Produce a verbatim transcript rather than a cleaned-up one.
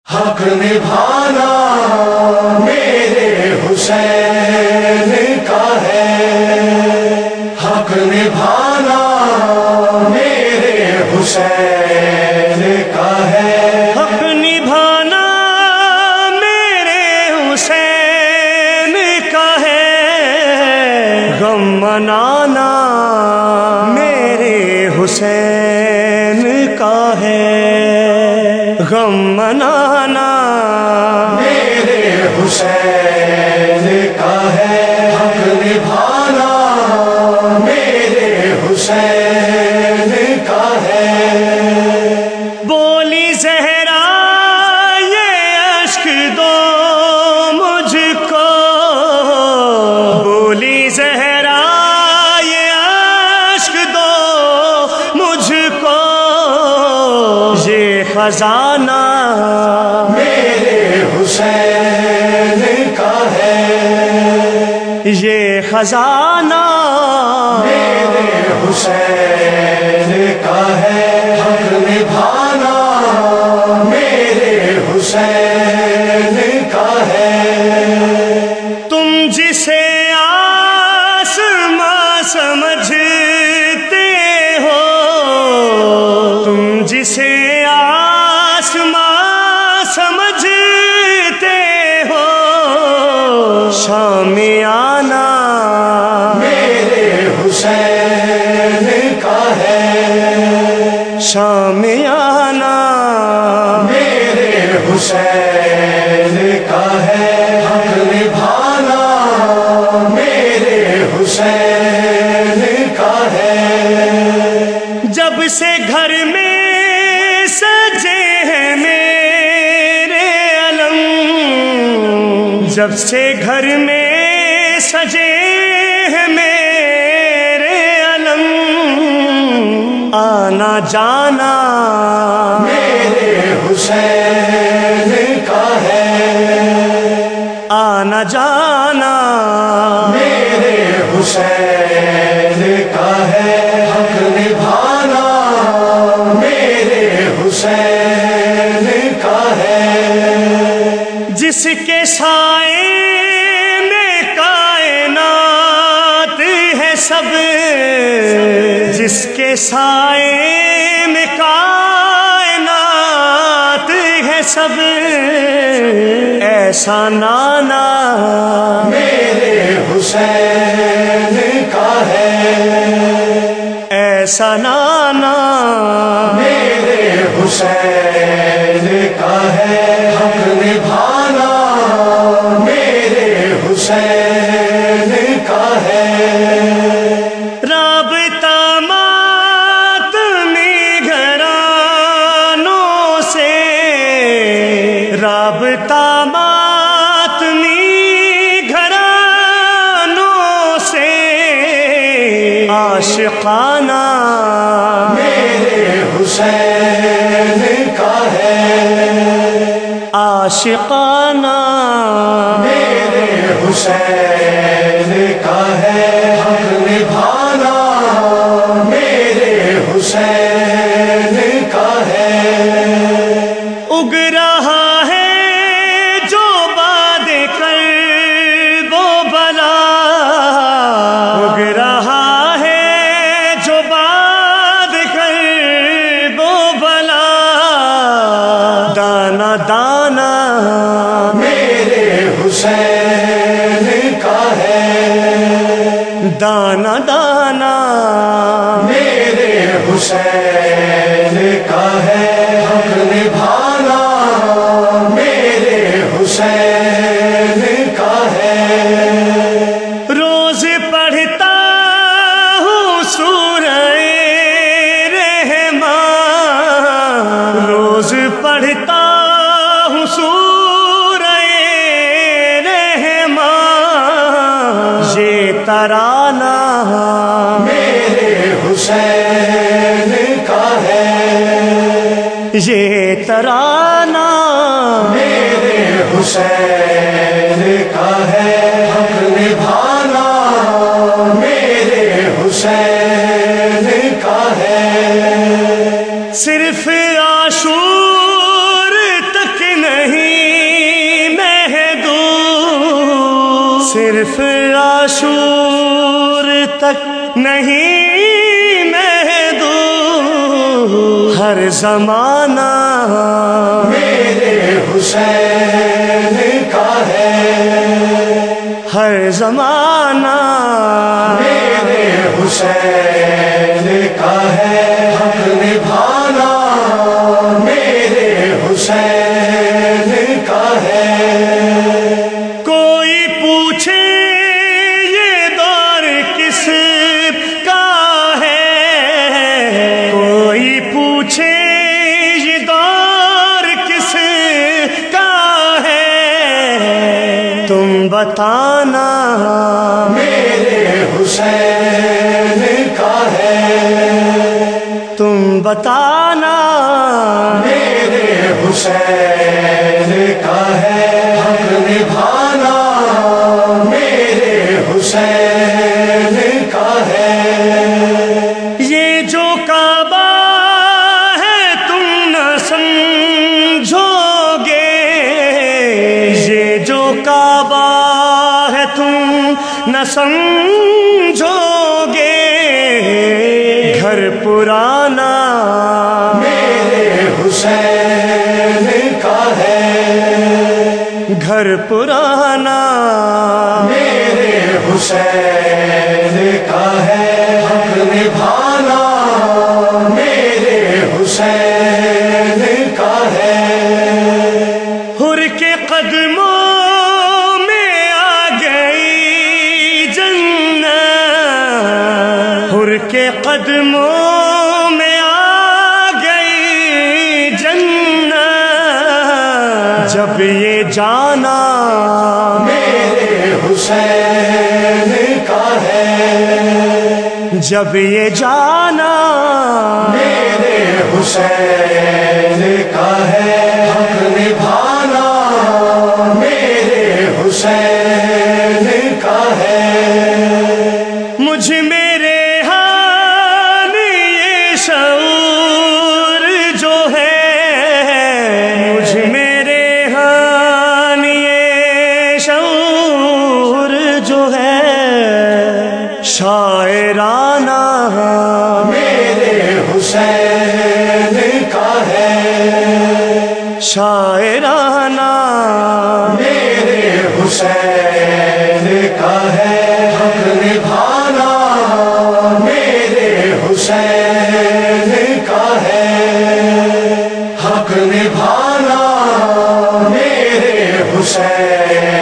حق نبھانا میرے حسین کا ہے، حق نبھانا میرے حسین کا ہے، حق نبھانا میرے حسین کا ہے، غم منانا میرے حسین کا ہے، غم منانا میرے حسین کا ہے، حق نبھانا میرے حسین کا ہے۔ بولی زہرا یہ اشک دو مجھ کو، بولی زہرا یہ اشک دو مجھ کو، یہ خزانہ میرے حسین کا ہے، یہ خزانہ میرے حسین کا ہے، حق نبھانا میرے حسین کا ہے۔ تم جسے آسماں سمجھتے ہو، تم جسے آسماں سمجھتے ہو، شامیانہ میرے حسین کا ہے، شامیانہ میرے حسین کا ہے، حق نبھانا میرے حسین کا ہے۔ جب سے گھر میں سجے ہیں میرے علم، جب سے گھر میں سجے ہیں میرے علم، آنا جانا میرے حسین کا ہے، آنا جانا میرے حسین کا ہے، حق نبھانا میرے حسین کا ہے۔ جس کے سائے میں کائنات ہے سب، جس کے سائے میں کائنات ہے سب، ایسا نانا میرے حسین کا ہے، ایسا نانا میرے حسین کا ہے، حق نبھانا میرے حسین کا ہے۔ رابطہ ماتمی گھرانوں سے، رابطہ ماتمی گھرانوں سے، عاشقانہ میرے حسین کا ہے، عاشقانہ میرے حسین کا ہے، حق نبھانا میرے حسین کا ہے۔ اگ رہا ہے جو باد کر وہ بلا، اگ رہا ہے جو باد کر وہ بلا، دانا دانا میرے حسین کا ہے، دانا دانا میرے حسین کا ہے، حق نبھانا میرے حسین کا ہے۔ روز پڑھتا ہوں سورہ رحمان، روز پڑھتا ہوں سورہ رحمان، یہ ترانہ میرے حسین کا ہے، یہ ترانہ میرے حسین کا ہے، حق نبھانا میرے حسین کا ہے۔ صرف عاشور تک نہیں صفر عاشور تک نہیں محدود، ہر زمانہ میرے حسین کا ہے، ہر زمانہ میرے حسین کا ہے، حق نبھانا میرے حسین کا ہے۔ کوئی پوچھے یہ دور کس کا ہے، کوئی پوچھے یہ دور کس کا ہے، تم بتانا میرے حسین کا ہے، تم بتانا میرے حسین کا ہے، حق نبھانا میرے حسین کا ہے۔ یہ جو کعبہ ہے تم نہ سمجھو گے، یہ جو کعبہ ہے تم نہ سمجھو گے، گھر پرانا میرے حسین کا ہے، گھر پرانا میرے حسین کا ہے، حق نبھانا میرے حسین کا ہے۔ حر کے قدموں میں آ گئی جنت، حر کے قدموں میں آ گئی جنت، جب یہ جانا میرے حسین کا ہے، جب یہ جانا میرے حسین کا ہے، حق نبھانا میرے حسین کا ہے۔ مجھ میرے حال یہ شعور جو ہے، مجھ میرے حال یہ شعور جو ہے، شاعرانہ میرے حسین کا ہے، شاعرانہ میرے حسین کا ہے، حق نبھانا میرے حسین کا ہے، حق نبھانا میرے حسین